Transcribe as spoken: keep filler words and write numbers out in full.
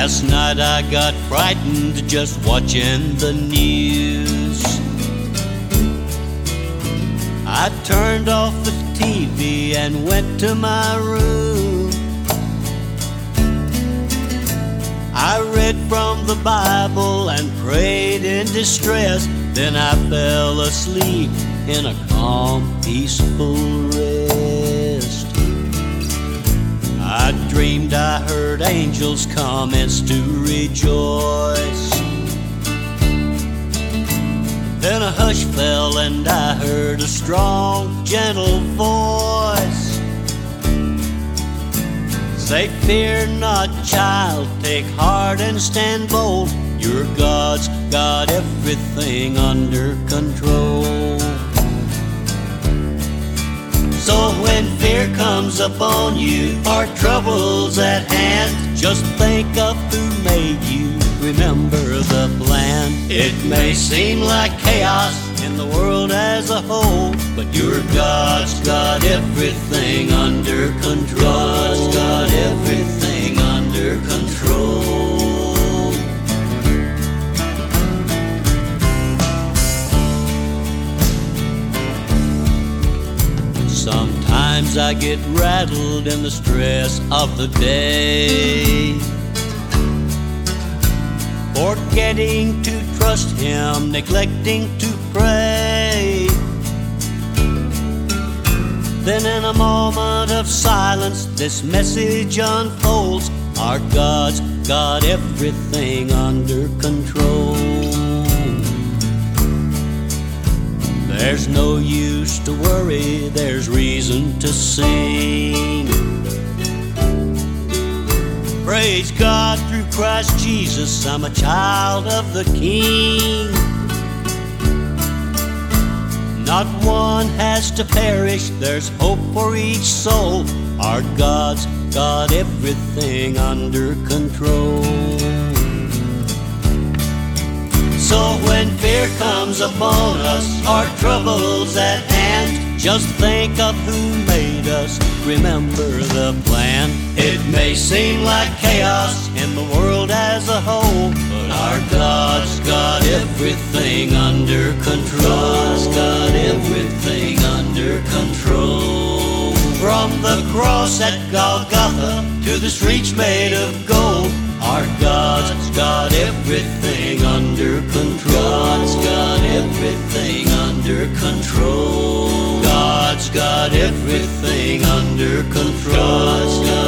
Last night I got frightened just watching the news. I turned off the T V and went to my room. I read from the Bible and prayed in distress. Then I fell asleep in a calm, peaceful rest. I dreamed I heard angels commence to rejoice. Then a hush fell and I heard a strong, gentle voice say, "Fear not, child, take heart and stand bold. Your God's got everything under control." So when fear comes upon you or trouble's at hand, just think of who made you, remember the plan. It may seem like chaos in the world as a whole, but your God's got everything under control. God's got everything under control. Sometimes I get rattled in the stress of the day, forgetting to trust Him, neglecting to pray. Then in a moment of silence, this message unfolds: our God's got everything under control. There's no use to worry, there's reason to sing. Praise God through Christ Jesus, I'm a child of the King. Not one has to perish, there's hope for each soul. Our God's got everything under control. So when fear comes upon us, or trouble's at hand, just think of who made us, remember the plan. It may seem like chaos in the world as a whole, but our God's got everything under control. God's got everything under control. From the cross at Golgotha to the streets made of gold, our God's got everything under control. God's got everything under control. God's got everything under control. God's got